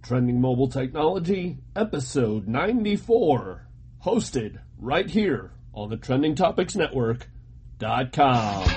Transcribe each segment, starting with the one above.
Trending Mobile Technology, episode 94, hosted right here on the TrendingTopicsNetwork.com.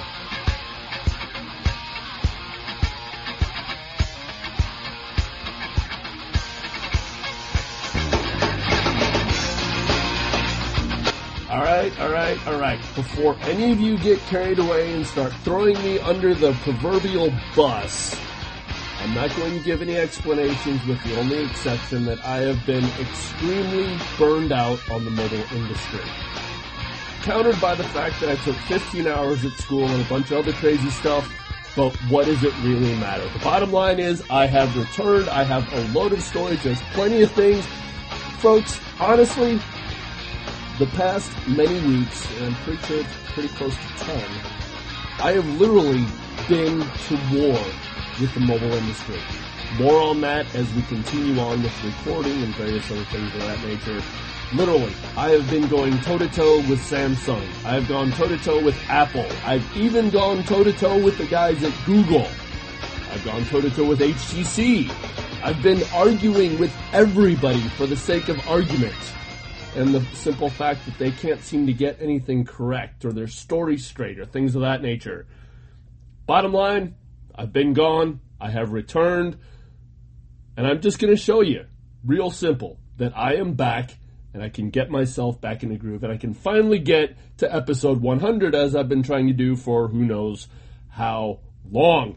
All right. Before any of you get carried away and start throwing me under the proverbial bus, I'm not going to give any explanations, with the only exception that I have been extremely burned out on the mobile industry. Countered by the fact that I took 15 hours at school and a bunch of other crazy stuff, but what does it really matter? The bottom line is I have returned, I have a load of storage, there's plenty of things. Folks, honestly, the past many weeks, and I'm pretty sure it's pretty close to 10, I have literally been to war with the mobile industry. More on that as we continue on with recording and various other things of that nature. Literally, I have been going toe-to-toe with Samsung. I've gone toe-to-toe with Apple. I've even gone toe-to-toe with the guys at Google. I've gone toe-to-toe with HTC. I've been arguing with everybody for the sake of argument, and the simple fact that they can't seem to get anything correct or their story straight or things of that nature. Bottom line, I've been gone, I have returned, and I'm just going to show you, real simple, that I am back and I can get myself back in the groove and I can finally get to episode 100 as I've been trying to do for who knows how long.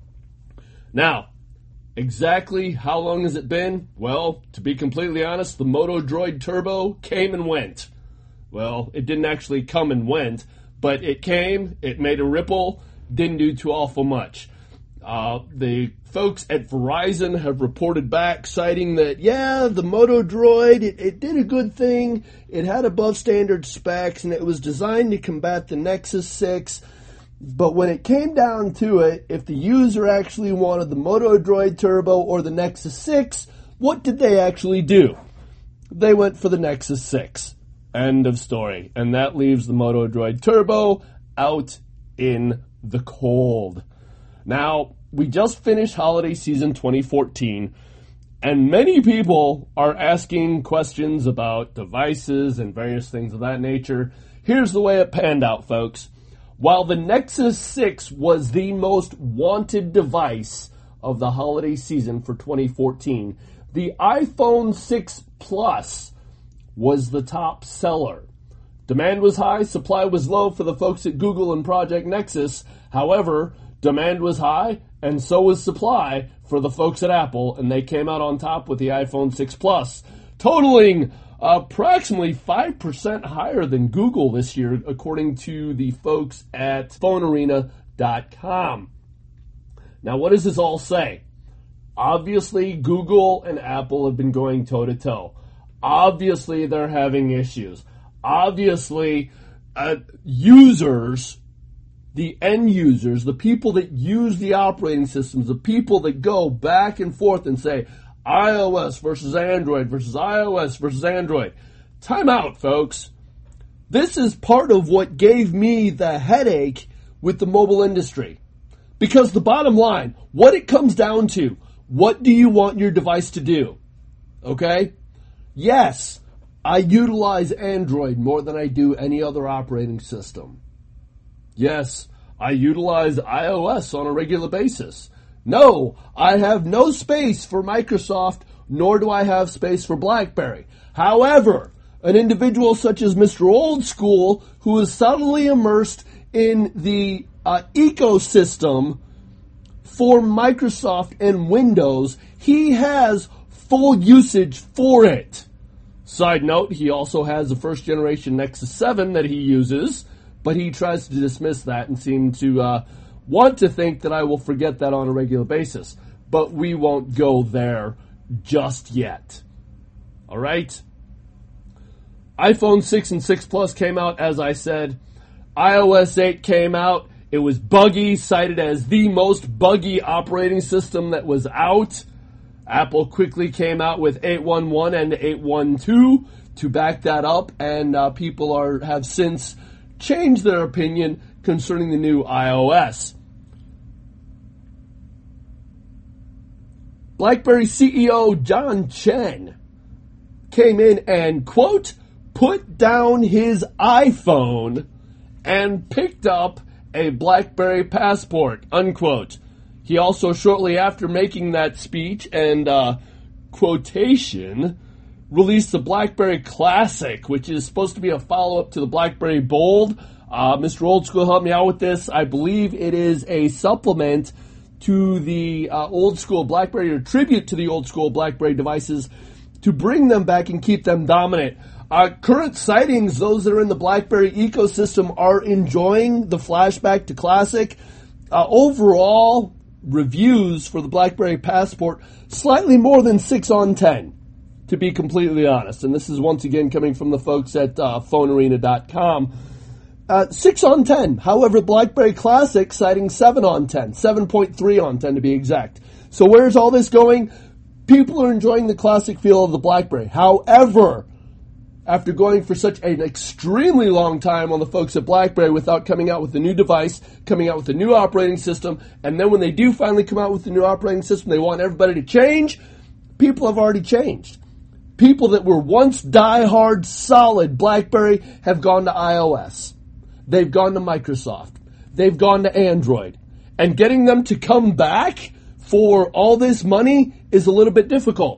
Now, exactly how long has it been? Well, to be completely honest, the Moto Droid Turbo came and went. Well, it didn't actually come and went, but it came, it made a ripple, didn't do too awful much. The folks at Verizon have reported back, citing that, the Moto Droid, it did a good thing, it had above standard specs, and it was designed to combat the Nexus 6, but when it came down to it, if the user actually wanted the Moto Droid Turbo or the Nexus 6, what did they actually do? They went for the Nexus 6. End of story. And that leaves the Moto Droid Turbo out in the cold. Now, we just finished holiday season 2014, and many people are asking questions about devices and various things of that nature. Here's the way it panned out, folks. While the Nexus 6 was the most wanted device of the holiday season for 2014, the iPhone 6 Plus was the top seller. Demand was high, supply was low for the folks at Google and Project Nexus. However, demand was high, and so was supply for the folks at Apple, and they came out on top with the iPhone 6 Plus, totaling approximately 5% higher than Google this year, according to the folks at PhoneArena.com. Now, what does this all say? Obviously, Google and Apple have been going toe-to-toe. Obviously, they're having issues. Obviously, users, the end users, the people that use the operating systems, the people that go back and forth and say, iOS versus Android versus iOS versus Android. Time out, folks. This is part of what gave me the headache with the mobile industry. Because the bottom line, what it comes down to, what do you want your device to do? Okay? Yes, I utilize Android more than I do any other operating system. Yes, I utilize iOS on a regular basis. No, I have no space for Microsoft, nor do I have space for BlackBerry. However, an individual such as Mr. Old School, who is subtly immersed in the ecosystem for Microsoft and Windows, he has full usage for it. Side note, he also has a first generation Nexus 7 that he uses, but he tries to dismiss that and seem to want to think that I will forget that on a regular basis. But we won't go there just yet. All right? iPhone 6 and 6 Plus came out, as I said. iOS 8 came out. It was buggy, cited as the most buggy operating system that was out. Apple quickly came out with 8.1.1 and 8.1.2 to back that up, and people have since changed their opinion concerning the new iOS. BlackBerry CEO John Chen came in and, quote, put down his iPhone and picked up a BlackBerry Passport, unquote. He also, shortly after making that speech and quotation, released the BlackBerry Classic, which is supposed to be a follow-up to the BlackBerry Bold. Mr. Old School helped me out with this. I believe it is a supplement to the old school BlackBerry, or tribute to the old school BlackBerry devices, to bring them back and keep them dominant. Current sightings, those that are in the BlackBerry ecosystem, are enjoying the flashback to Classic. Overall, reviews for the BlackBerry Passport, slightly more than 6 on 10, to be completely honest. And this is once again coming from the folks at PhoneArena.com. 6 on 10. However, BlackBerry Classic citing 7 on 10, 7.3 on 10 to be exact. So where's all this going? People are enjoying the classic feel of the BlackBerry. However, after going for such an extremely long time on the folks at BlackBerry without coming out with a new device, coming out with a new operating system, and then when they do finally come out with the new operating system, they want everybody to change, people have already changed. People that were once die-hard, solid BlackBerry have gone to iOS. They've gone to Microsoft. They've gone to Android. And getting them to come back for all this money is a little bit difficult.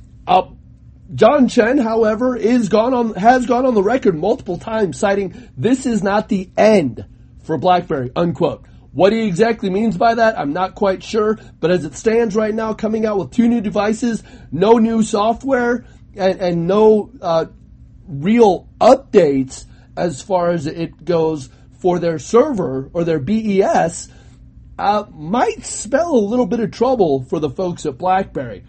John Chen, however, has gone on the record multiple times citing this is not the end for BlackBerry, unquote. What he exactly means by that, I'm not quite sure, but as it stands right now, coming out with 2 new devices, no new software, and no real updates as far as it goes for their server or their BES, might spell a little bit of trouble for the folks at BlackBerry.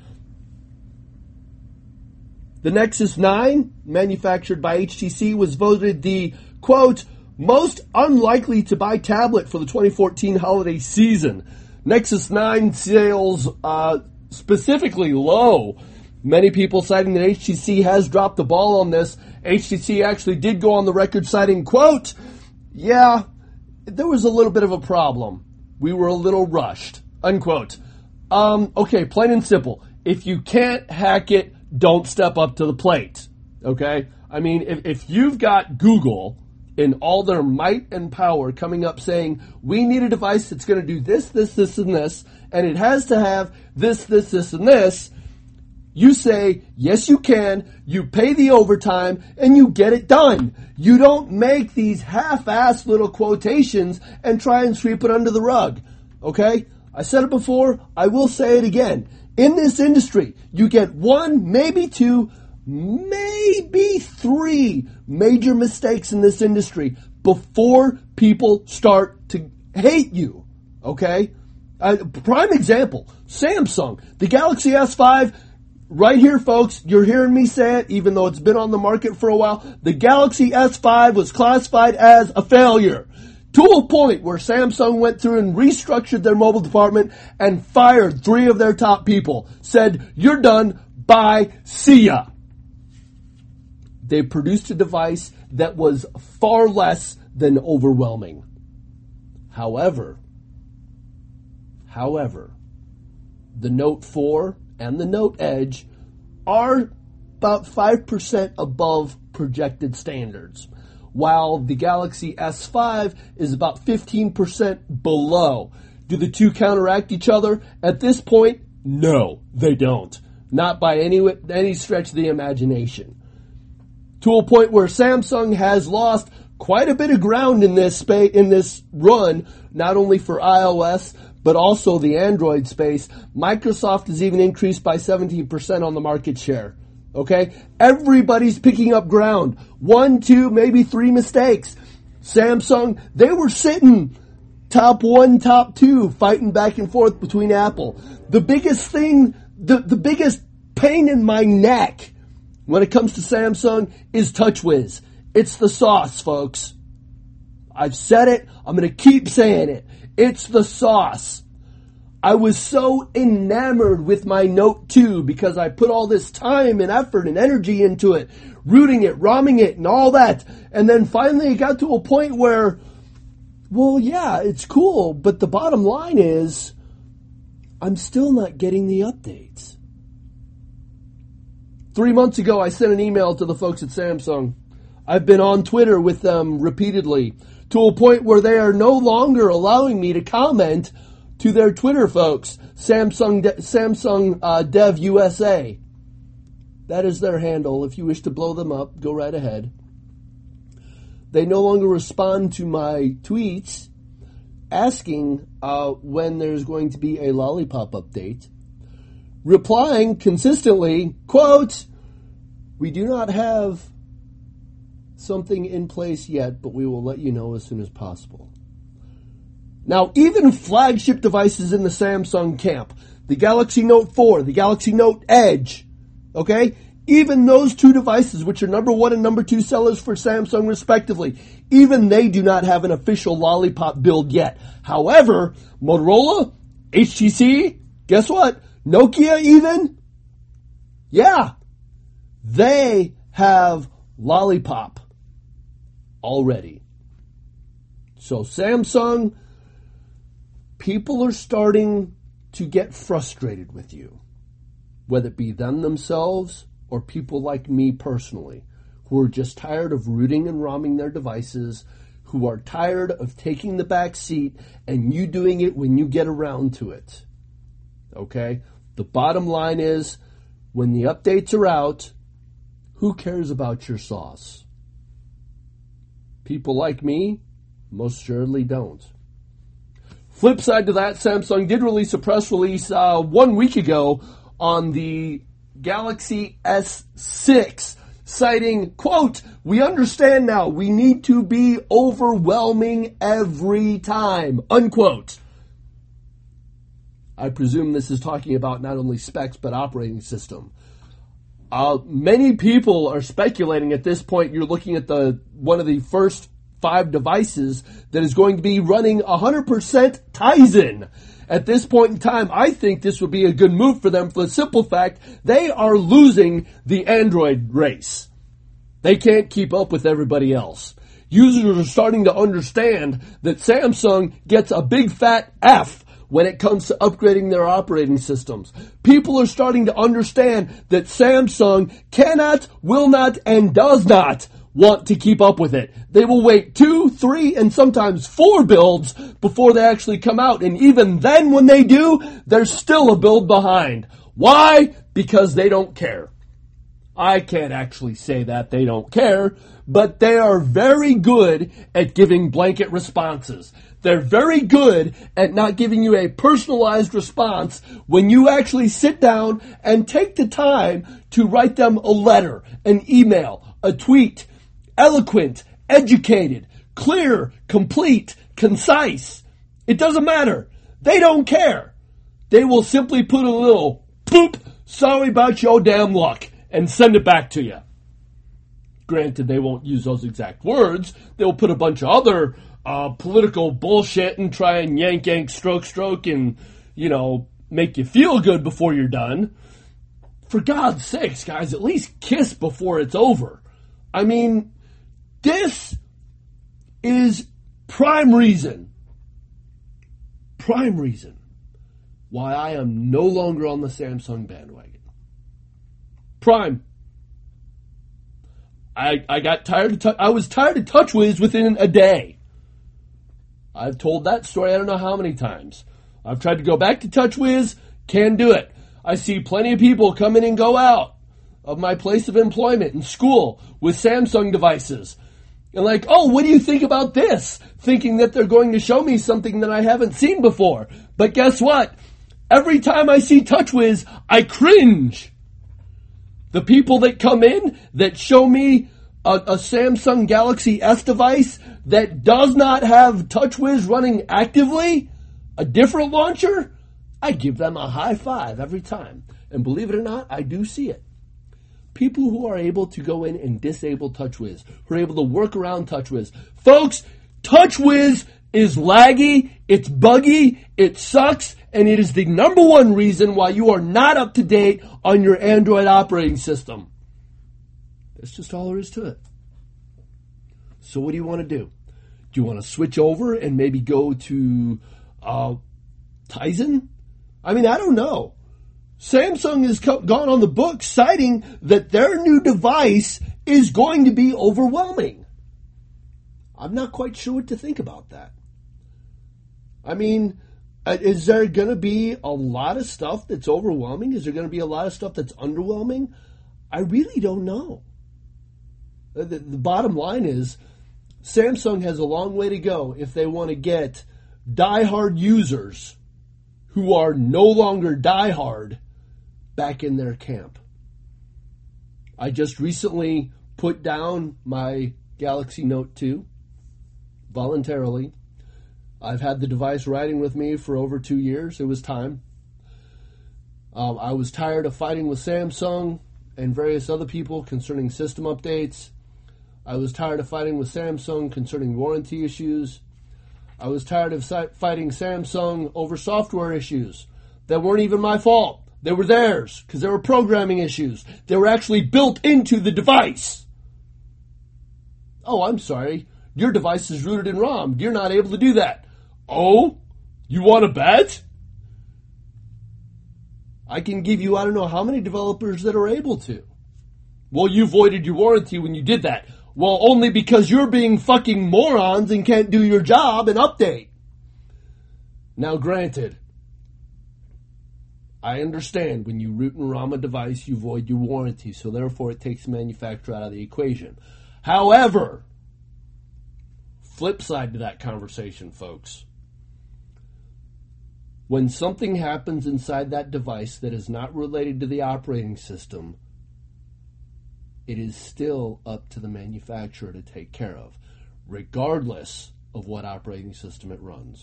The Nexus 9, manufactured by HTC, was voted the, quote, most unlikely to buy tablet for the 2014 holiday season. Nexus 9 sales specifically low. Many people citing that HTC has dropped the ball on this. HTC actually did go on the record citing, quote, yeah, there was a little bit of a problem. We were a little rushed, unquote. Okay, plain and simple. If you can't hack it, don't step up to the plate, okay? I mean, if you've got Google in all their might and power coming up saying, we need a device that's going to do this, this, this, and this, and it has to have this, this, this, and this, you say, yes, you can, you pay the overtime, and you get it done. You don't make these half-assed little quotations and try and sweep it under the rug, okay? I said it before, I will say it again. In this industry, you get 1, maybe 2, maybe 3 major mistakes in this industry before people start to hate you, okay? Prime example, Samsung, the Galaxy S5, right here, folks, you're hearing me say it, even though it's been on the market for a while, the Galaxy S5 was classified as a failure. To a point where Samsung went through and restructured their mobile department and fired 3 of their top people. Said, you're done, bye, see ya. They produced a device that was far less than overwhelming. However, the Note 4 and the Note Edge are about 5% above projected standards, while the Galaxy S5 is about 15% below. Do the two counteract each other? At this point, no, they don't. Not by any stretch of the imagination. To a point where Samsung has lost quite a bit of ground in this run, not only for iOS, but also the Android space. Microsoft has even increased by 17% on the market share. Okay? Everybody's picking up ground. 1, 2, maybe 3 mistakes. Samsung, they were sitting top 1, top 2, fighting back and forth between Apple. The biggest thing, the biggest pain in my neck when it comes to Samsung is TouchWiz. It's the sauce, folks. I've said it. I'm going to keep saying it. It's the sauce. I was so enamored with my Note 2 because I put all this time and effort and energy into it, rooting it, ROMing it, and all that. And then finally it got to a point where, well, yeah, it's cool, but the bottom line is I'm still not getting the updates. 3 months ago, I sent an email to the folks at Samsung. I've been on Twitter with them repeatedly to a point where they are no longer allowing me to comment to their Twitter folks, Samsung Dev USA. That is their handle. If you wish to blow them up, go right ahead. They no longer respond to my tweets asking when there's going to be a Lollipop update. Replying consistently, quote, "We do not have something in place yet, but we will let you know as soon as possible." Now, even flagship devices in the Samsung camp, the Galaxy Note 4, the Galaxy Note Edge, okay? Even those two devices, which are number 1 and number 2 sellers for Samsung respectively, even they do not have an official Lollipop build yet. However, Motorola, HTC, guess what? Nokia even? Yeah. They have Lollipop already. So Samsung, people are starting to get frustrated with you, whether it be them themselves or people like me personally, who are just tired of rooting and ROMing their devices, who are tired of taking the back seat and you doing it when you get around to it. Okay? The bottom line is, when the updates are out, who cares about your sauce? People like me most surely don't. Flip side to that, Samsung did release a press release 1 week ago on the Galaxy S6, citing, quote, "We understand now we need to be overwhelming every time," unquote. I presume this is talking about not only specs, but operating system. Many people are speculating at this point you're looking at one of the first 5 devices that is going to be running 100% Tizen. At this point in time, I think this would be a good move for them for the simple fact they are losing the Android race. They can't keep up with everybody else. Users are starting to understand that Samsung gets a big fat F when it comes to upgrading their operating systems. People are starting to understand that Samsung cannot, will not, and does not want to keep up with it. They will wait 2, 3, and sometimes 4 builds before they actually come out. And even then, when they do, there's still a build behind. Why? Because they don't care. I can't actually say that they don't care, but they are very good at giving blanket responses. They're very good at not giving you a personalized response when you actually sit down and take the time to write them a letter, an email, a tweet. Eloquent, educated, clear, complete, concise. It doesn't matter. They don't care. They will simply put a little poop, sorry about your damn luck, and send it back to you. Granted, they won't use those exact words. They'll put a bunch of other political bullshit and try and yank, stroke, and, make you feel good before you're done. For God's sakes, guys, at least kiss before it's over. I mean, this is prime reason why I am no longer on the Samsung bandwagon. Prime. I got tired of I was tired of TouchWiz within a day. I've told that story I don't know how many times. I've tried to go back to TouchWiz, can't do it. I see plenty of people come in and go out of my place of employment and school with Samsung devices. And like, oh, what do you think about this? Thinking that they're going to show me something that I haven't seen before. But guess what? Every time I see TouchWiz, I cringe. The people that come in that show me a Samsung Galaxy S device that does not have TouchWiz running actively, a different launcher, I give them a high five every time. And believe it or not, I do see it. People who are able to go in and disable TouchWiz, who are able to work around TouchWiz. Folks, TouchWiz is laggy, it's buggy, it sucks, and it is the number one reason why you are not up to date on your Android operating system. That's just all there is to it. So what do you want to do? Do you want to switch over and maybe go to Tizen? I mean, I don't know. Samsung has gone on the book citing that their new device is going to be overwhelming. I'm not quite sure what to think about that. I mean, is there going to be a lot of stuff that's overwhelming? Is there going to be a lot of stuff that's underwhelming? I really don't know. The bottom line is Samsung has a long way to go if they want to get diehard users who are no longer diehard back in their camp. I just recently put down my Galaxy Note 2 voluntarily. I've had the device riding with me for over 2 years. It was time. I was tired of fighting with Samsung and various other people concerning system updates. I was tired of fighting with Samsung concerning warranty issues. I was tired of fighting Samsung over software issues that weren't even my fault. They were theirs because they were programming issues. They were actually built into the device. Oh, I'm sorry. Your device is rooted in ROM. You're not able to do that. Oh, you want to bet? I can give you, I don't know how many developers that are able to. Well, you voided your warranty when you did that. Well, only because you're being fucking morons and can't do your job and update. Now, granted, I understand when you root and ROM a device, you void your warranty, so therefore it takes the manufacturer out of the equation. However, flip side to that conversation, folks. When something happens inside that device that is not related to the operating system, it is still up to the manufacturer to take care of, regardless of what operating system it runs.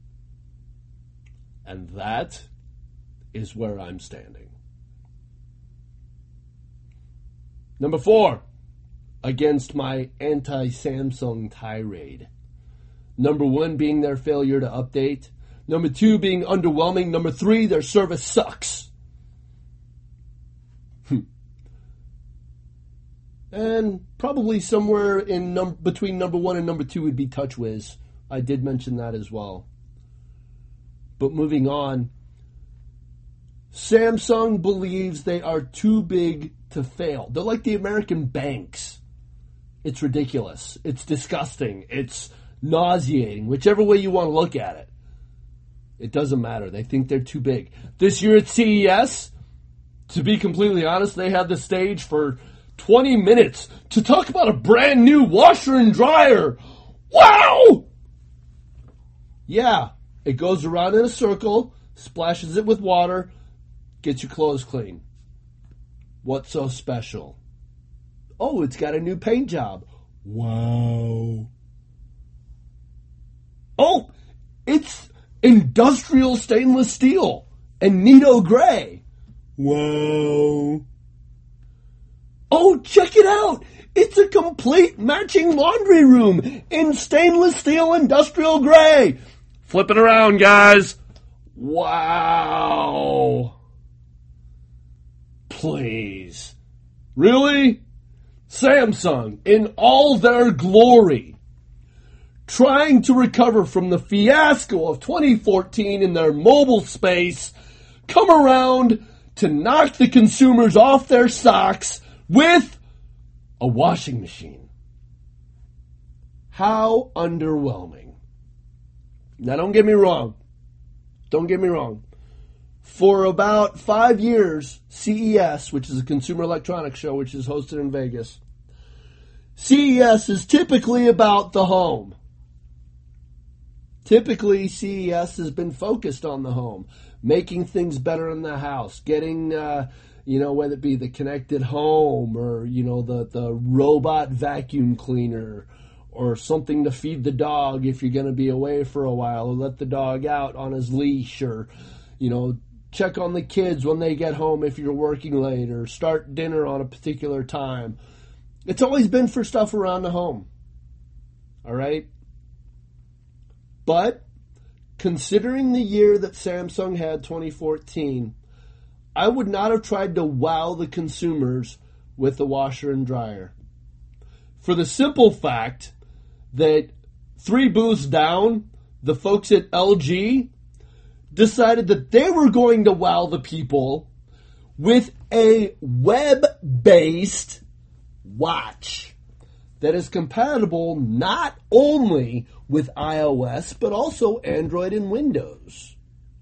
And that is where I'm standing. Number 4, against my anti-Samsung tirade. Number 1 being their failure to update. Number 2 being underwhelming. Number 3, their service sucks. And probably somewhere in between number 1 and number 2 would be TouchWiz. I did mention that as well. But moving on, Samsung believes they are too big to fail. They're like the American banks. It's ridiculous. It's disgusting. It's nauseating. Whichever way you want to look at it. It doesn't matter. They think they're too big. This year at CES, to be completely honest, they had the stage for 20 minutes to talk about a brand new washer and dryer. Wow! Yeah, it goes around in a circle, splashes it with water, gets your clothes clean. What's so special? Oh, it's got a new paint job. Wow. Oh, it's industrial stainless steel and Nito gray. Wow. Oh, check it out. It's a complete matching laundry room in stainless steel industrial gray. Flip it around, guys. Wow. Please. Really? Samsung, in all their glory, trying to recover from the fiasco of 2014 in their mobile space, come around to knock the consumers off their socks with a washing machine. How underwhelming. Now, don't get me wrong. Don't get me wrong. For about 5 years, CES, which is a consumer electronics show, which is hosted in Vegas, CES is typically about the home. Typically, CES has been focused on the home, making things better in the house, getting, whether it be the connected home or, the robot vacuum cleaner or something to feed the dog if you're going to be away for a while, or let the dog out on his leash, or, check on the kids when they get home if you're working late, or start dinner on a particular time. It's always been for stuff around the home. All right? But considering the year that Samsung had, 2014, I would not have tried to wow the consumers with the washer and dryer. For the simple fact that 3 booths down, the folks at LG decided that they were going to wow the people with a web-based watch that is compatible not only with iOS, but also Android and Windows.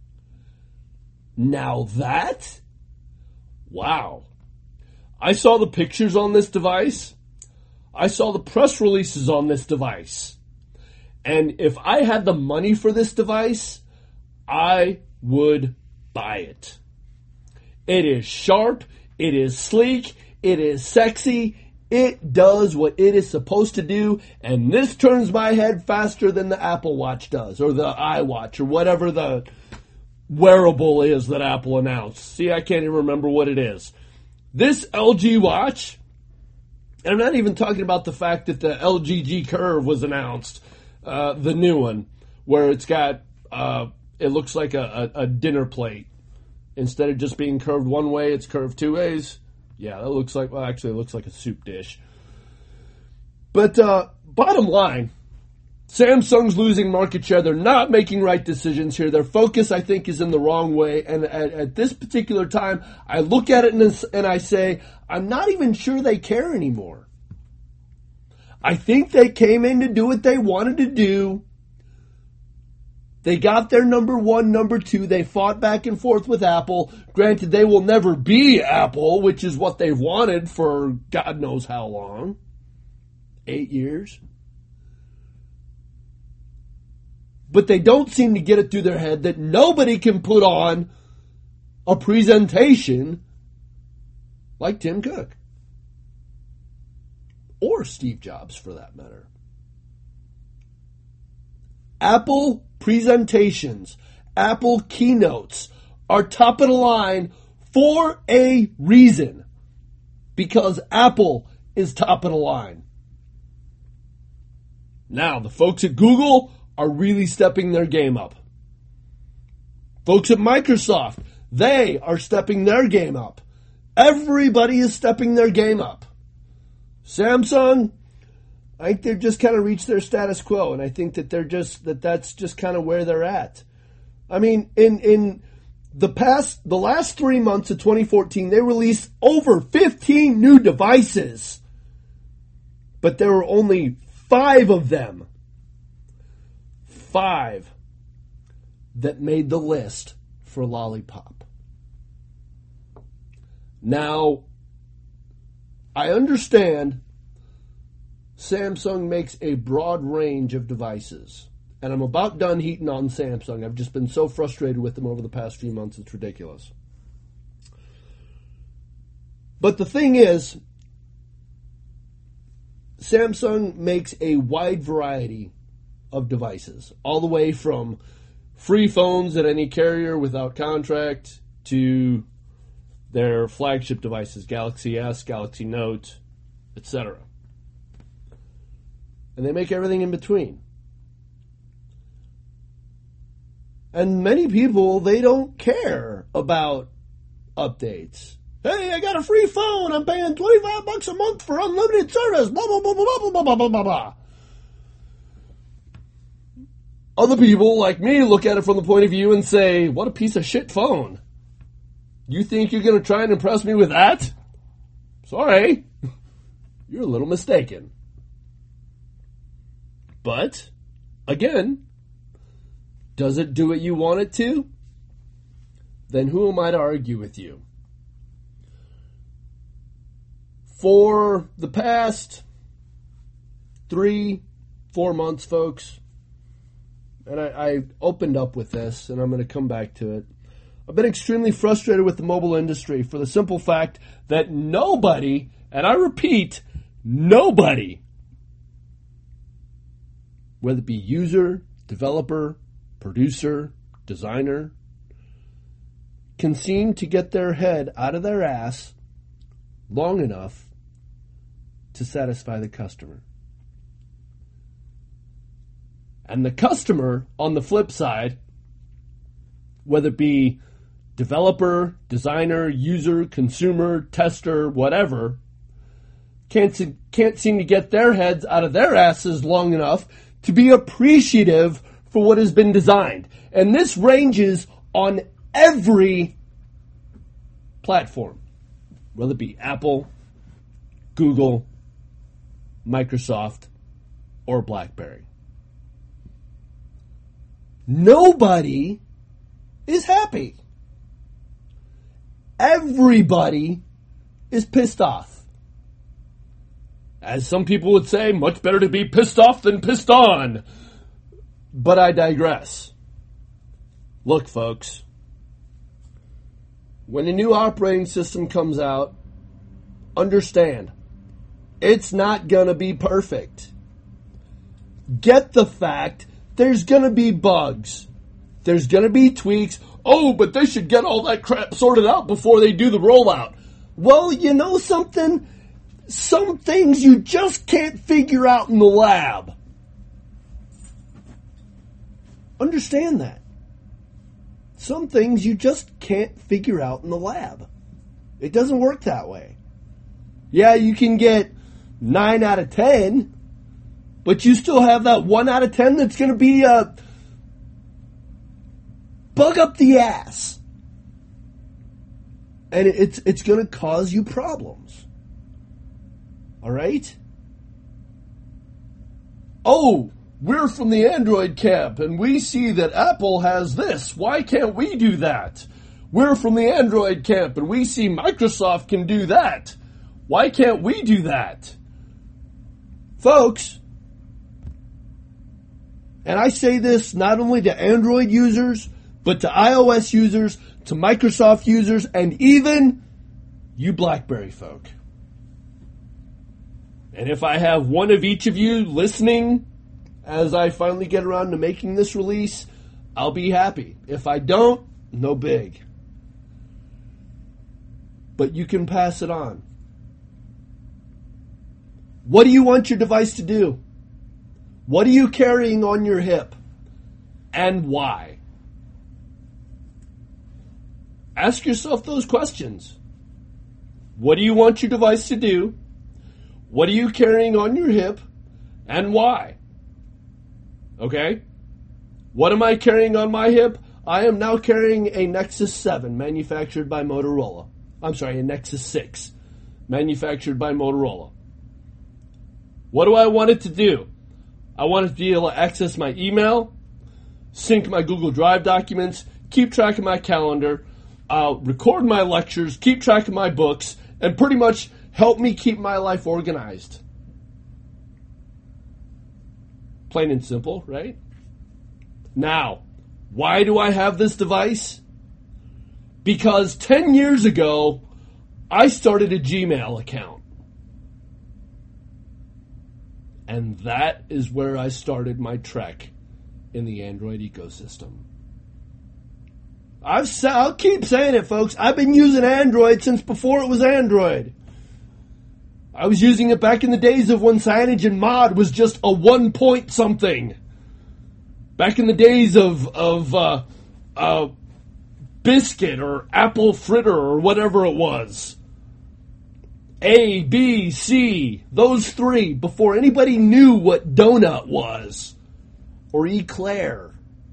Now that, wow. I saw the pictures on this device. I saw the press releases on this device. And if I had the money for this device, I would buy it. It is sharp, it is sleek, it is sexy, it does what it is supposed to do, and this turns my head faster than the Apple Watch does, or the iWatch, or whatever the wearable is that Apple announced. See, I can't even remember what it is. This LG watch, and I'm not even talking about the fact that the LG G Curve was announced, the new one, where it's got, it looks like a dinner plate. Instead of just being curved one way, it's curved two ways. Yeah, that looks like, well, actually it looks like a soup dish. But bottom line, Samsung's losing market share. They're not making right decisions here. Their focus, I think, is in the wrong way. And at this particular time, I look at it and I say, I'm not even sure they care anymore. I think they came in to do what they wanted to do. They got their number one, number two. They fought back and forth with Apple. Granted, they will never be Apple, which is what they've wanted for God knows how long. 8 years. But they don't seem to get it through their head that nobody can put on a presentation like Tim Cook. Or Steve Jobs, for that matter. Apple presentations, Apple keynotes are top of the line for a reason. Because Apple is top of the line. Now, the folks at Google are really stepping their game up. Folks at Microsoft, they are stepping their game up. Everybody is stepping their game up. Samsung, I think they've just kind of reached their status quo, and I think that that's just kind of where they're at. I mean, in the last 3 months of 2014, they released over 15 new devices, but there were only 5 of them. 5 that made the list for Lollipop. Now, I understand Samsung makes a broad range of devices. And I'm about done heating on Samsung. I've just been so frustrated with them over the past few months, it's ridiculous. But the thing is, Samsung makes a wide variety of devices, all the way from free phones at any carrier without contract to their flagship devices, Galaxy S, Galaxy Note, etc. And they make everything in between. And many people, they don't care about updates. Hey, I got a free phone. I'm paying $25 a month for unlimited service. Blah, blah, blah, blah, blah, blah, blah, blah, blah. Other people, like me, look at it from the point of view and say, what a piece of shit phone. You think you're going to try and impress me with that? Sorry. You're a little mistaken. But, again, does it do what you want it to? Then who am I to argue with you? For the past 3-4 months, folks, and I opened up with this, and I'm going to come back to it. I've been extremely frustrated with the mobile industry for the simple fact that nobody, and I repeat, nobody, whether it be user, developer, producer, designer, can seem to get their head out of their ass long enough to satisfy the customer. And the customer, on the flip side, whether it be developer, designer, user, consumer, tester, whatever, can't seem to get their heads out of their asses long enough to be appreciative for what has been designed. And this ranges on every platform, whether it be Apple, Google, Microsoft, or BlackBerry. Nobody is happy. Everybody is pissed off. As some people would say, much better to be pissed off than pissed on. But I digress. Look, folks, when a new operating system comes out, understand, it's not going to be perfect. Get the fact there's going to be bugs. There's going to be tweaks. Oh, but they should get all that crap sorted out before they do the rollout. Well, you know something? Some things you just can't figure out in the lab. Understand that. Some things you just can't figure out in the lab. It doesn't work that way. Yeah, you can get 9 out of 10, but you still have that 1 out of 10 that's going to be a bug up the ass. And it's going to cause you problems. All right? Oh, we're from the Android camp, and we see that Apple has this. Why can't we do that? We're from the Android camp, and we see Microsoft can do that. Why can't we do that? Folks, and I say this not only to Android users, but to iOS users, to Microsoft users, and even you BlackBerry folk. And if I have one of each of you listening as I finally get around to making this release, I'll be happy. If I don't, no big. But you can pass it on. What do you want your device to do? What are you carrying on your hip? And why? Ask yourself those questions. What do you want your device to do? What are you carrying on your hip? And why? Okay? What am I carrying on my hip? I am now carrying a Nexus 7 manufactured by Motorola. I'm sorry, a Nexus 6 manufactured by Motorola. What do I want it to do? I want it to be able to access my email, sync my Google Drive documents, keep track of my calendar, record my lectures, keep track of my books, and pretty much help me keep my life organized. Plain and simple, right? Now, why do I have this device? Because 10 years ago, I started a Gmail account. And that is where I started my trek in the Android ecosystem. I'll keep saying it, folks. I've been using Android since before it was Android. I was using it back in the days of when CyanogenMod was just a 1 point something. Back in the days of Biscuit or Apple Fritter or whatever it was. A, B, C, those three, before anybody knew what Donut was. Or Eclair.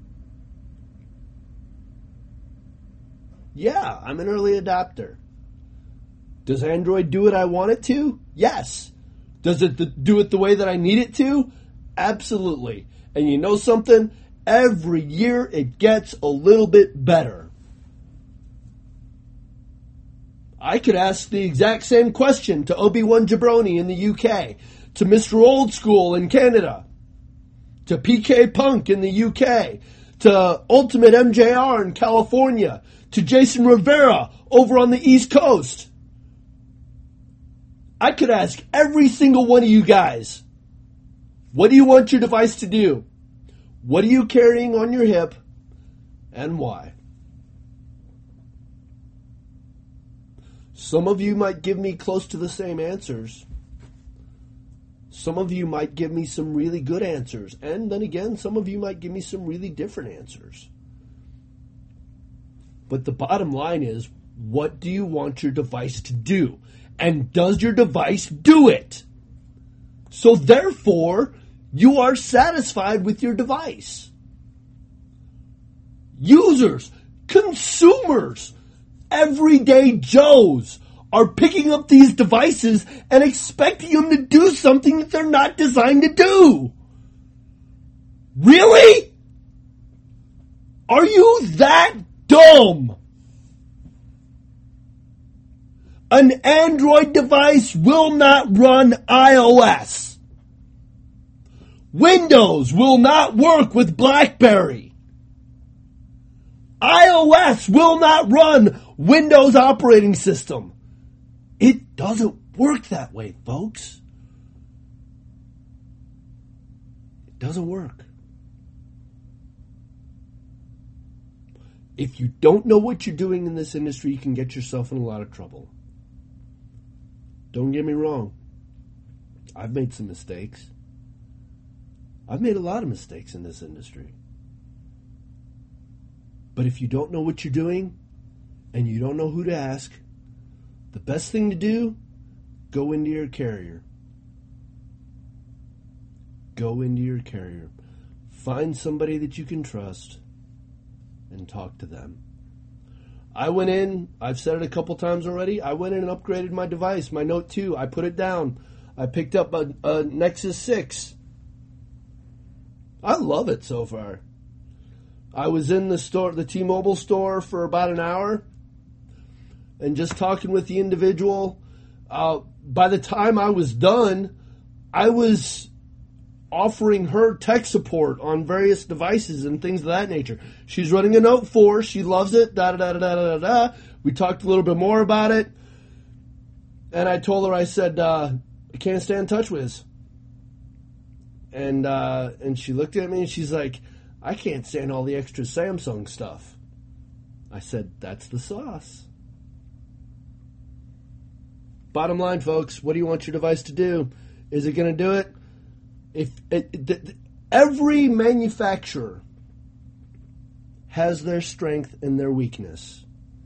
Yeah, I'm an early adopter. Does Android do what I want it to? Yes. Does it do it the way that I need it to? Absolutely. And you know something? Every year it gets a little bit better. I could ask the exact same question to Obi-Wan Jabroni in the UK, to Mr. Old School in Canada, to PK Punk in the UK, to Ultimate MJR in California, to Jason Rivera over on the East Coast. I could ask every single one of you guys, what do you want your device to do? What are you carrying on your hip? And why? Some of you might give me close to the same answers. Some of you might give me some really good answers. And then again, some of you might give me some really different answers. But the bottom line is, what do you want your device to do? And does your device do it? So therefore, you are satisfied with your device. users, consumers, everyday Joes are picking up these devices and expecting them to do something that they're not designed to do. Really? Are you that dumb? An Android device will not run iOS. Windows will not work with BlackBerry. iOS will not run Windows operating system. It doesn't work that way, folks. It doesn't work. If you don't know what you're doing in this industry, you can get yourself in a lot of trouble. Don't get me wrong. I've made some mistakes. I've made a lot of mistakes in this industry. But if you don't know what you're doing and you don't know who to ask, the best thing to do, go into your carrier. Go into your carrier. Find somebody that you can trust and talk to them. I went in, I've said it a couple times already, I went in and upgraded my device, my Note 2. I put it down. I picked up a Nexus 6. I love it so far. I was in the store, the T-Mobile store, for about an hour and just talking with the individual. By the time I was done, I was offering her tech support on various devices and things of that nature. She's running a Note 4. She loves it. Da-da-da-da-da-da-da. We talked a little bit more about it. And I told her, I said, I can't stand TouchWiz. And she looked at me and she's like, I can't stand all the extra Samsung stuff. I said, that's the sauce. Bottom line, folks, what do you want your device to do? Is it going to do it? Every manufacturer has their strength and their weakness.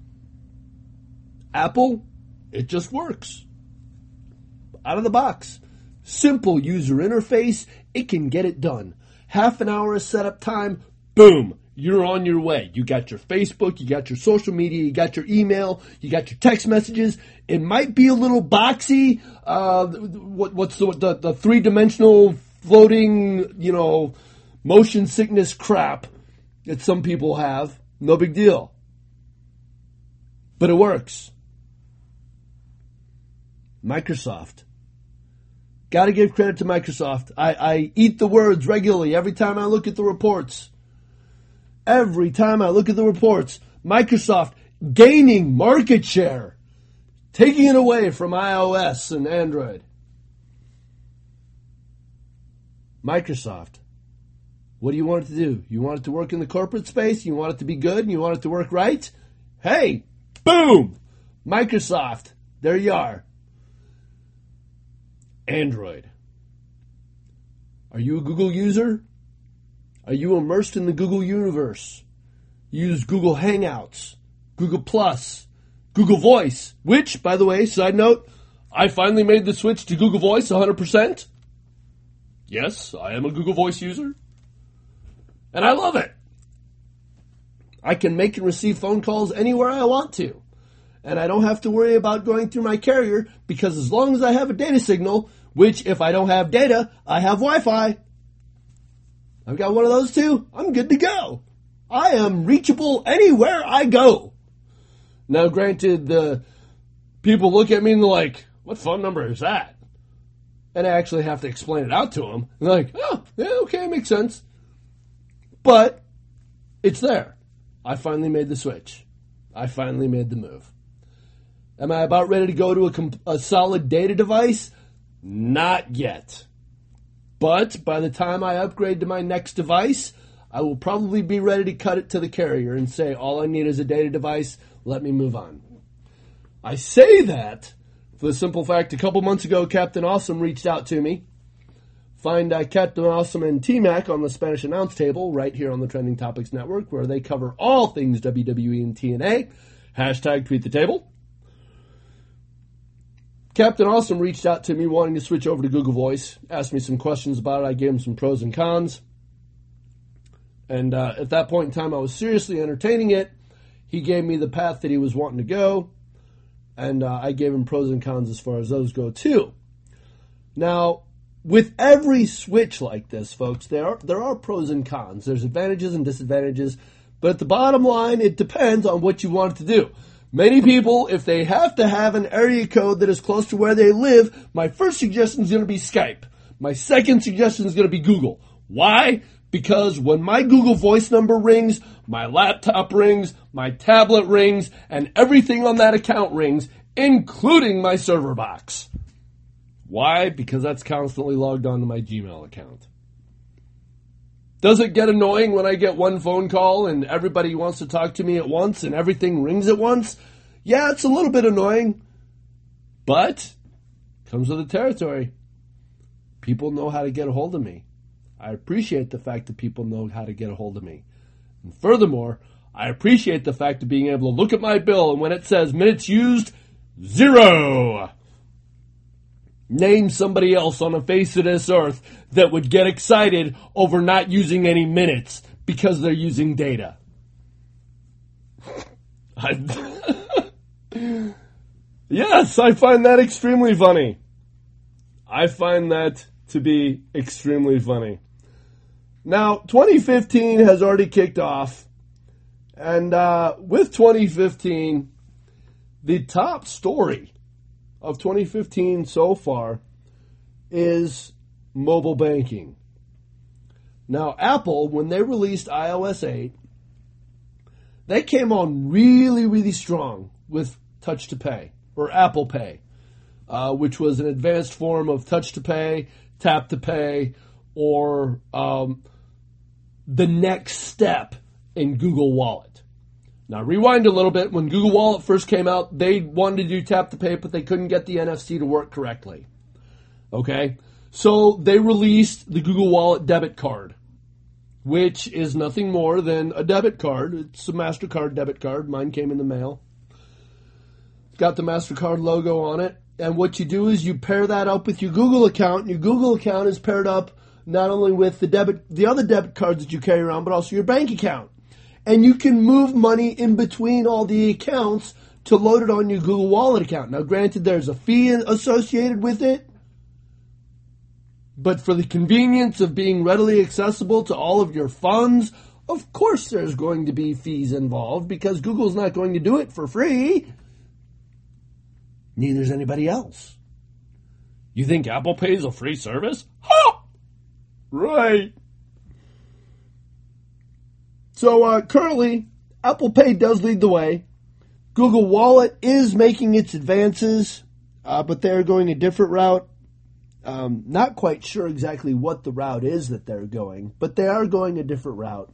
Apple, it just works. Out of the box. Simple user interface, it can get it done. Half an hour of setup time, boom, you're on your way. You got your Facebook, you got your social media, you got your email, you got your text messages. It might be a little boxy. What's the three-dimensional floating, motion sickness crap that some people have? No big deal. But it works. Microsoft. Got to give credit to Microsoft. I eat the words regularly every time I look at the reports. Every time I look at the reports, Microsoft gaining market share, taking it away from iOS and Android. Microsoft. What do you want it to do? You want it to work in the corporate space? You want it to be good? And you want it to work right? Hey, boom! Microsoft. There you are. Android. Are you a Google user? Are you immersed in the Google universe? You use Google Hangouts, Google Plus, Google Voice, which, by the way, side note, I finally made the switch to Google Voice 100%. Yes, I am a Google Voice user. And I love it. I can make and receive phone calls anywhere I want to. And I don't have to worry about going through my carrier because as long as I have a data signal, which if I don't have data, I have Wi-Fi. I've got one of those too. I'm good to go. I am reachable anywhere I go. Now, granted, the people look at me and they're like, what phone number is that? And I actually have to explain it out to them. And they're like, oh, yeah, okay, makes sense. But it's there. I finally made the switch. I finally made the move. Am I about ready to go to a solid data device? Not yet. But by the time I upgrade to my next device, I will probably be ready to cut it to the carrier and say, all I need is a data device. Let me move on. I say that for the simple fact, a couple months ago, Captain Awesome reached out to me. Find Captain Awesome and T-Mac on the Spanish Announce Table right here on the Trending Topics Network, where they cover all things WWE and TNA. Hashtag Tweet the Table. Captain Awesome reached out to me wanting to switch over to Google Voice, asked me some questions about it. I gave him some pros and cons. And at that point in time, I was seriously entertaining it. He gave me the path that he was wanting to go, and I gave him pros and cons as far as those go, too. Now, with every switch like this, folks, there are pros and cons. There's advantages and disadvantages, but at the bottom line, it depends on what you want it to do. Many people, if they have to have an area code that is close to where they live, my first suggestion is going to be Skype. My second suggestion is going to be Google. Why? Because when my Google Voice number rings, my laptop rings, my tablet rings, and everything on that account rings, including my server box. Why? Because that's constantly logged onto my Gmail account. Does it get annoying when I get one phone call and everybody wants to talk to me at once and everything rings at once? Yeah, it's a little bit annoying, but comes with the territory. People know how to get a hold of me. I appreciate the fact that people know how to get a hold of me. And furthermore, I appreciate the fact of being able to look at my bill and when it says minutes used, 0. Name somebody else on the face of this earth that would get excited over not using any minutes because they're using data. Yes, I find that extremely funny. I find that to be extremely funny. Now, 2015 has already kicked off, and with 2015, the top story of 2015 so far is mobile banking. Now, Apple, when they released iOS 8, they came on really, really strong with Touch to Pay, or Apple Pay, which was an advanced form of Touch to Pay, Tap to Pay, or the next step in Google Wallet. Now, rewind a little bit. When Google Wallet first came out, they wanted to do Tap to Pay, but they couldn't get the NFC to work correctly. Okay? So they released the Google Wallet debit card, which is nothing more than a debit card. It's a MasterCard debit card. Mine came in the mail. It's got the MasterCard logo on it. And what you do is you pair that up with your Google account. And your Google account is paired up not only with the other debit cards that you carry around, but also your bank account. And you can move money in between all the accounts to load it on your Google Wallet account. Now, granted, there's a fee associated with it, but for the convenience of being readily accessible to all of your funds, of course there's going to be fees involved because Google's not going to do it for free. Neither is anybody else. You think Apple Pay is a free service? Ha! Right. So currently, Apple Pay does lead the way. Google Wallet is making its advances, but they're going a different route. Not quite sure exactly what the route is that they're going, but they are going a different route.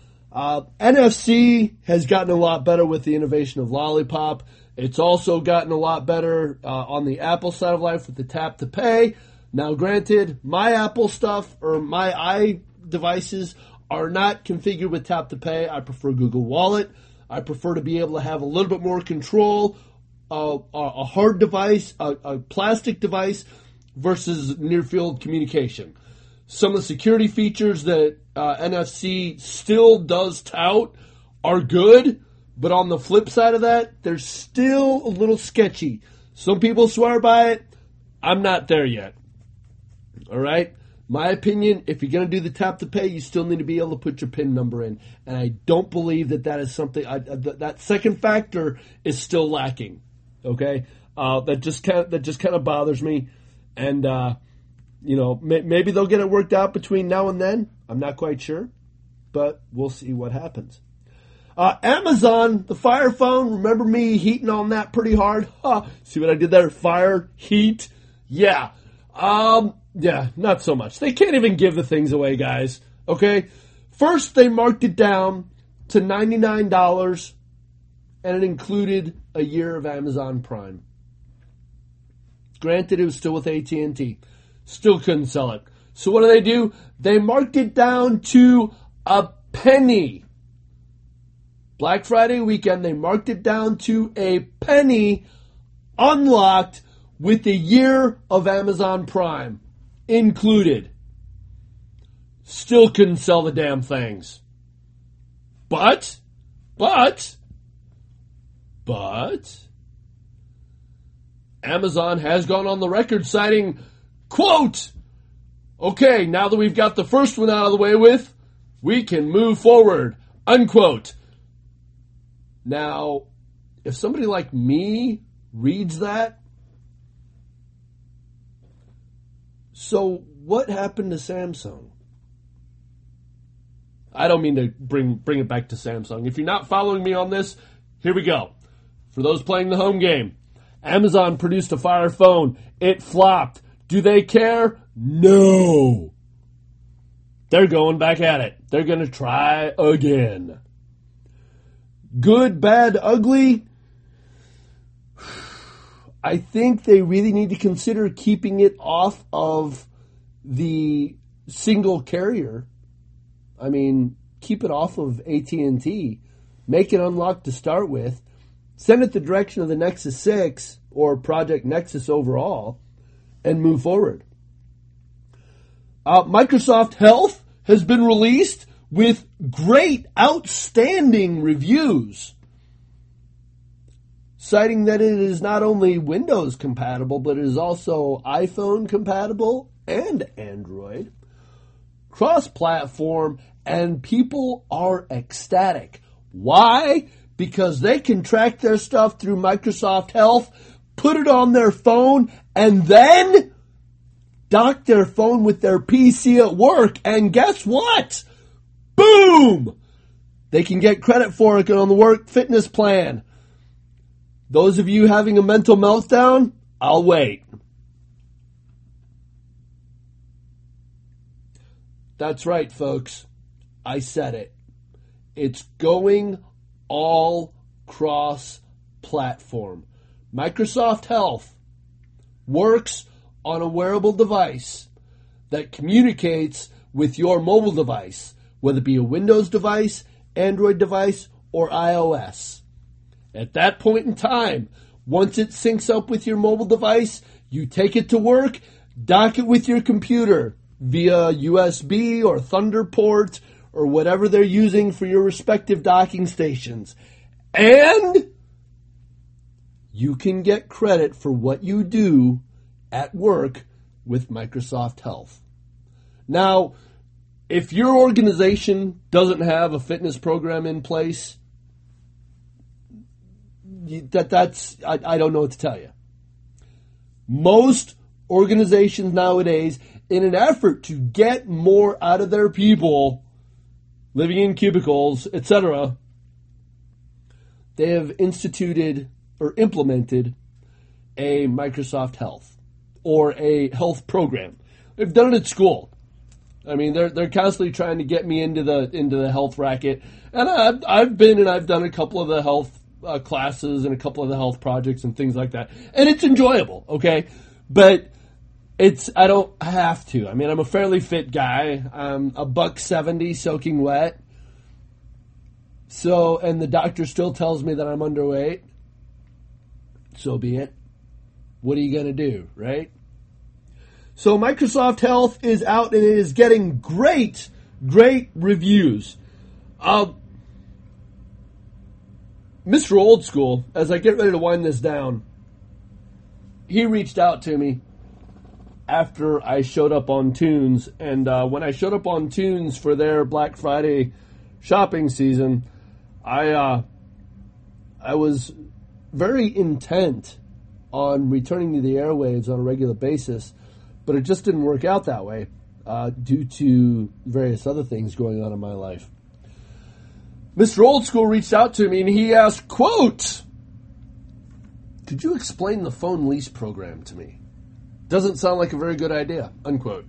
NFC has gotten a lot better with the innovation of Lollipop. It's also gotten a lot better on the Apple side of life with the Tap to Pay. Now, granted, my Apple stuff or my iDevices are not configured with Tap to Pay. I prefer Google Wallet. I prefer to be able to have a little bit more control, a hard device, a plastic device versus near-field communication. Some of the security features that NFC still does tout are good, but on the flip side of that, they're still a little sketchy. Some people swear by it. I'm not there yet. All right? My opinion, if you're going to do the Tap to Pay, you still need to be able to put your PIN number in. And I don't believe that is something, that second factor is still lacking. Okay? That just kind of bothers me. And, maybe they'll get it worked out between now and then. I'm not quite sure. But we'll see what happens. Amazon, the Fire Phone, remember me heating on that pretty hard? See what I did there? Fire, heat. Yeah. Yeah, not so much. They can't even give the things away, guys. Okay? First, they marked it down to $99, and it included a year of Amazon Prime. Granted, it was still with AT&T. Still couldn't sell it. So what do? They marked it down to a penny. Black Friday weekend, they marked it down to a penny, unlocked with a year of Amazon Prime included. Still couldn't sell the damn things. But, Amazon has gone on the record citing, quote, okay, now that we've got the first one out of the way with, we can move forward, unquote. Now, if somebody like me reads that, so what happened to Samsung? I don't mean to bring it back to Samsung. If you're not following me on this, here we go. For those playing the home game, Amazon produced a Fire phone. It flopped. Do they care? No. They're going back at it. They're going to try again. Good, bad, ugly? I think they really need to consider keeping it off of the single carrier. I mean, keep it off of AT&T. Make it unlocked to start with. Send it the direction of the Nexus 6 or Project Nexus overall and move forward. Microsoft Health has been released with great, outstanding reviews, citing that it is not only Windows compatible, but it is also iPhone compatible and Android, cross-platform, and people are ecstatic. Why? Because they can track their stuff through Microsoft Health, put it on their phone, and then dock their phone with their PC at work, and guess what? Boom! They can get credit for it on the work fitness plan. Those of you having a mental meltdown, I'll wait. That's right, folks. I said it. It's going all cross-platform. Microsoft Health works on a wearable device that communicates with your mobile device, whether it be a Windows device, Android device, or iOS. At that point in time, once it syncs up with your mobile device, you take it to work, dock it with your computer via USB or Thunderport or whatever they're using for your respective docking stations. And you can get credit for what you do at work with Microsoft Health. Now, if your organization doesn't have a fitness program in place, I don't know what to tell you. Most organizations nowadays, in an effort to get more out of their people living in cubicles, etc., they have instituted or implemented a Microsoft Health or a health program. They've done it at school. I mean, they're constantly trying to get me into the health racket, and I've done a couple of the health classes and a couple of the health projects and things like that, and it's enjoyable. Okay, but I don't have to. I mean, I'm a fairly fit guy. I'm $170 soaking wet. So, and the doctor still tells me that I'm underweight. So be it. What are you going to do, right? So Microsoft Health is out and it is getting great reviews. Mr. Old School, as I get ready to wind this down, he reached out to me after I showed up on Tunes. And when I showed up on Tunes for their Black Friday shopping season, I was very intent on returning to the airwaves on a regular basis, but it just didn't work out that way due to various other things going on in my life. Mr. Old School reached out to me and he asked, quote, "Could you explain the phone lease program to me? Doesn't sound like a very good idea," unquote.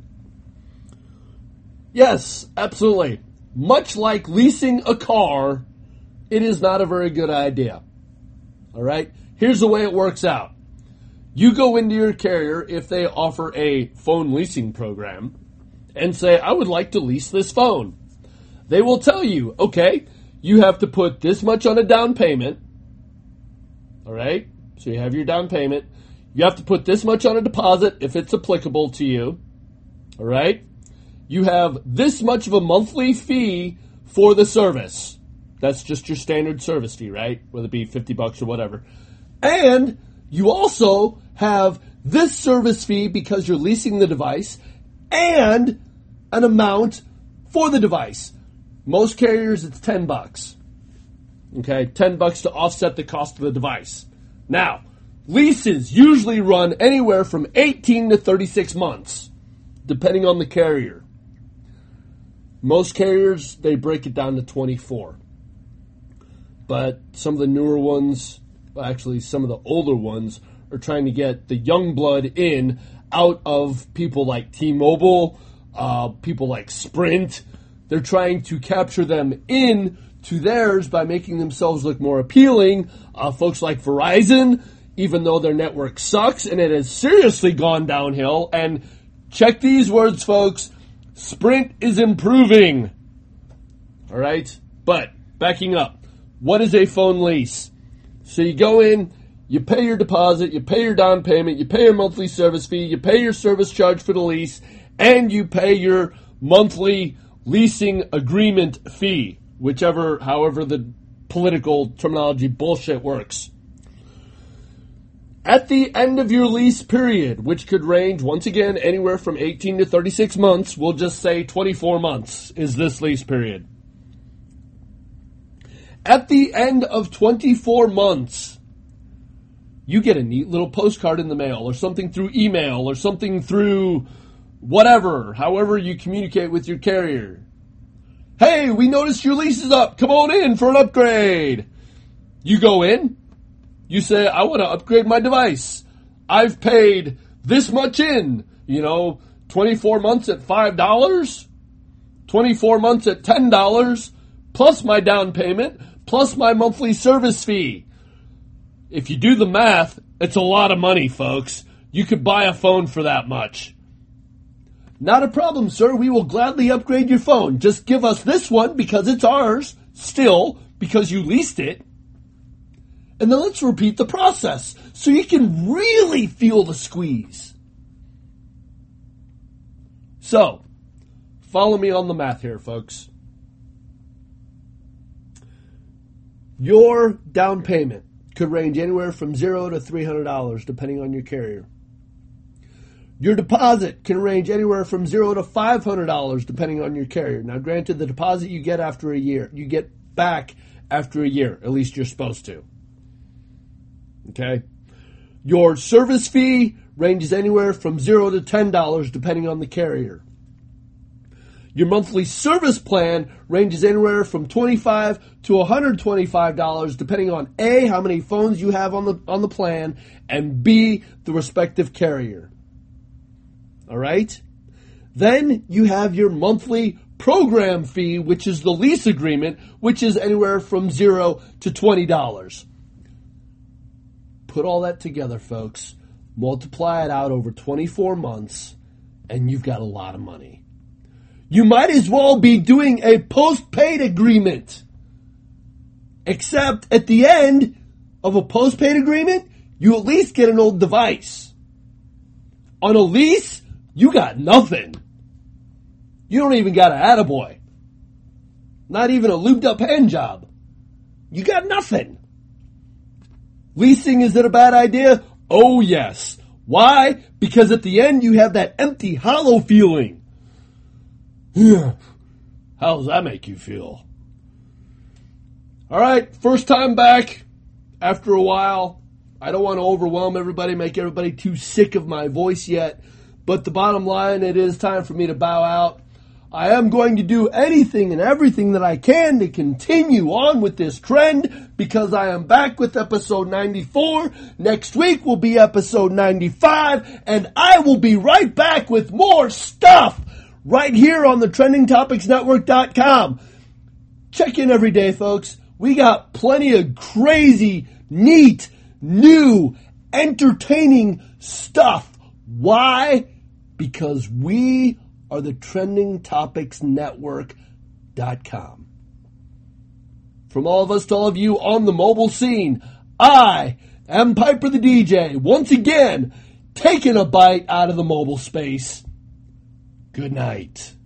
Yes, absolutely. Much like leasing a car, it is not a very good idea. All right? Here's the way it works out. You go into your carrier if they offer a phone leasing program and say, "I would like to lease this phone." They will tell you, okay, you have to put this much on a down payment. All right? So you have your down payment. You have to put this much on a deposit if it's applicable to you. All right? You have this much of a monthly fee for the service. That's just your standard service fee, right? Whether it be $50 or whatever. And you also have this service fee because you're leasing the device and an amount for the device. Most carriers, it's $10. Okay, $10 to offset the cost of the device. Now, leases usually run anywhere from 18 to 36 months, depending on the carrier. Most carriers, they break it down to 24. But some of the newer ones, actually some of the older ones, are trying to get the young blood in out of people like T-Mobile, people like Sprint. They're trying to capture them in to theirs by making themselves look more appealing. Folks like Verizon, even though their network sucks and it has seriously gone downhill. And check these words, folks. Sprint is improving. All right? But backing up, what is a phone lease? So you go in, you pay your deposit, you pay your down payment, you pay your monthly service fee, you pay your service charge for the lease, and you pay your monthly leasing agreement fee, however the political terminology bullshit works. At the end of your lease period, which could range, once again, anywhere from 18 to 36 months, we'll just say 24 months is this lease period. At the end of 24 months, you get a neat little postcard in the mail or something through email or something through whatever, however you communicate with your carrier. Hey, we noticed your lease is up. Come on in for an upgrade. You go in. You say, I want to upgrade my device. I've paid this much in. 24 months at $5, 24 months at $10, plus my down payment, plus my monthly service fee. If you do the math, it's a lot of money, folks. You could buy a phone for that much. Not a problem, sir. We will gladly upgrade your phone. Just give us this one because it's ours, still, because you leased it. And then let's repeat the process so you can really feel the squeeze. So, follow me on the math here, folks. Your down payment could range anywhere from $0 to $300, depending on your carrier. Your deposit can range anywhere from $0 to $500, depending on your carrier. Now, granted, the deposit you get after a year, you get back after a year. At least you're supposed to. Okay? Your service fee ranges anywhere from $0 to $10, depending on the carrier. Your monthly service plan ranges anywhere from $25 to $125, depending on A, how many phones you have on the plan, and B, the respective carrier. All right? Then you have your monthly program fee, which is the lease agreement, which is anywhere from $0 to $20. Put all that together, folks. Multiply it out over 24 months, and you've got a lot of money. You might as well be doing a postpaid agreement. Except at the end of a postpaid agreement, you at least get an old device. On a lease, you got nothing. You don't even got an attaboy. Not even a lubed up hand job. You got nothing. Leasing, is it a bad idea? Oh yes. Why? Because at the end you have that empty, hollow feeling. How does that make you feel? All right, first time back after a while. I don't want to overwhelm everybody, make everybody too sick of my voice yet. But the bottom line, it is time for me to bow out. I am going to do anything and everything that I can to continue on with this trend because I am back with episode 94. Next week will be episode 95, and I will be right back with more stuff right here on the TrendingTopicsNetwork.com. Check in every day, folks. We got plenty of crazy, neat, new, entertaining stuff. Why? Because we are the TrendingTopicsNetwork.com. From all of us to all of you on the mobile scene, I am Piper the DJ, once again, taking a bite out of the mobile space. Good night.